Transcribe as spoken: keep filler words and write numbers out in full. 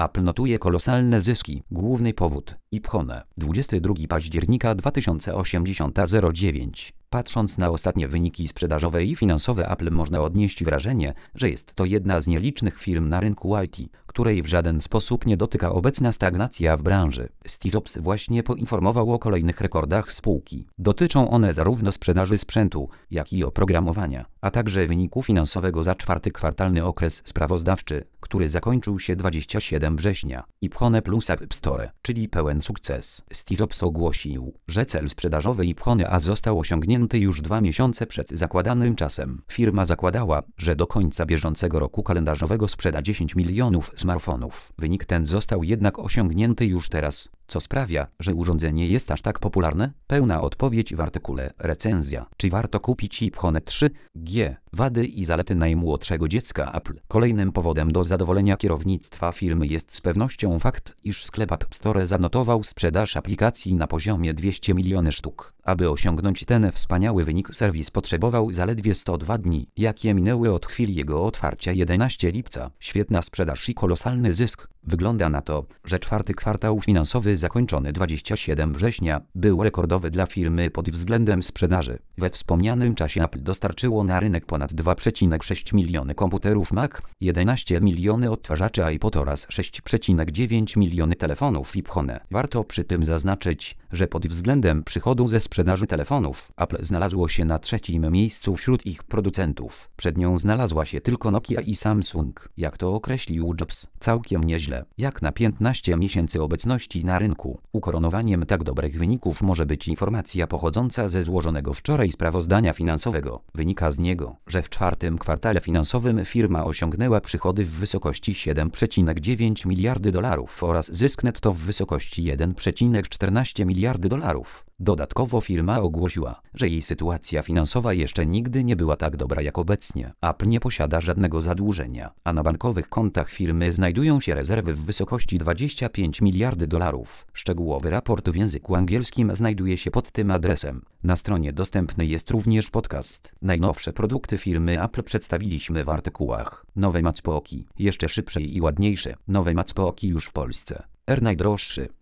Apple notuje kolosalne zyski. Główny powód. iPhone. dwudziestego drugiego października dwa tysiące osiemdziesiąt zero dziewięć. Patrząc na ostatnie wyniki sprzedażowe i finansowe Apple, można odnieść wrażenie, że jest to jedna z nielicznych firm na rynku I T, której w żaden sposób nie dotyka obecna stagnacja w branży. Steve Jobs właśnie poinformował o kolejnych rekordach spółki. Dotyczą one zarówno sprzedaży sprzętu, jak i oprogramowania, a także wyniku finansowego za czwarty kwartalny okres sprawozdawczy, który zakończył się dwudziestego siódmego września. iPhone plus App Store, czyli pełen sukces. Steve Jobs ogłosił, że cel sprzedażowy iPhone A został osiągnięty już dwa miesiące przed zakładanym czasem. Firma zakładała, że do końca bieżącego roku kalendarzowego sprzeda dziesięć milionów smartfonów. Wynik ten został jednak osiągnięty już teraz, co sprawia, że urządzenie jest aż tak popularne? Pełna odpowiedź w artykule Recenzja. Czy warto kupić iPhone trzy G? Wady i zalety najmłodszego dziecka Apple. Kolejnym powodem do zadowolenia kierownictwa firmy jest z pewnością fakt, iż sklep App Store zanotował sprzedaż aplikacji na poziomie dwieście milionów sztuk. Aby osiągnąć ten wspaniały wynik, serwis potrzebował zaledwie sto dwa dni, jakie minęły od chwili jego otwarcia jedenastego lipca. Świetna sprzedaż i kolosalny zysk. Wygląda na to, że czwarty kwartał finansowy zakończony dwudziestego siódmego września był rekordowy dla firmy pod względem sprzedaży. We wspomnianym czasie Apple dostarczyło na rynek ponad dwa przecinek sześć miliony komputerów Mac, jedenaście miliony odtwarzaczy iPod oraz sześć przecinek dziewięć miliony telefonów iPhone. Warto przy tym zaznaczyć, że pod względem przychodu ze sprzedaży telefonów Apple znalazło się na trzecim miejscu wśród ich producentów. Przed nią znalazła się tylko Nokia i Samsung. Jak to określił Jobs, całkiem nieźle. Jak na piętnaście miesięcy obecności na rynku. Ukoronowaniem tak dobrych wyników może być informacja pochodząca ze złożonego wczoraj sprawozdania finansowego. Wynika z niego, że w czwartym kwartale finansowym firma osiągnęła przychody w wysokości siedem przecinek dziewięć miliardy dolarów oraz zysk netto w wysokości jeden przecinek czternaście miliardy dolarów. Dodatkowo firma ogłosiła, że jej sytuacja finansowa jeszcze nigdy nie była tak dobra jak obecnie. Apple nie posiada żadnego zadłużenia, a na bankowych kontach firmy znajdują się rezerwy w wysokości dwadzieścia pięć miliardów dolarów. Szczegółowy raport w języku angielskim znajduje się pod tym adresem. Na stronie dostępny jest również podcast. Najnowsze produkty firmy Apple przedstawiliśmy w artykułach. Nowe MacBooki, jeszcze szybsze i ładniejsze. Nowe MacBooki już w Polsce. R najdroższy.